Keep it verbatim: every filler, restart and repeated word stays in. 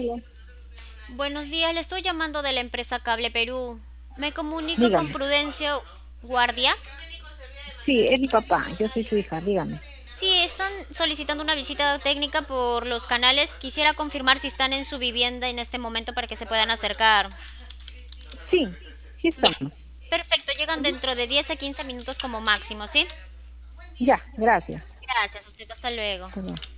Aló, Buenos días, le estoy llamando de la empresa Cable Perú. Me comunico con dígame. Prudencio Guardia. Sí, es mi papá, yo soy su hija, dígame. Sí, están solicitando una visita técnica por los canales. Quisiera confirmar si están en su vivienda en este momento para que se puedan acercar. Sí, sí Ya, estamos. perfecto, llegan Ujú. dentro de diez a quince minutos como máximo, ¿sí? Ya, gracias. Gracias, a usted, hasta luego. Hasta luego.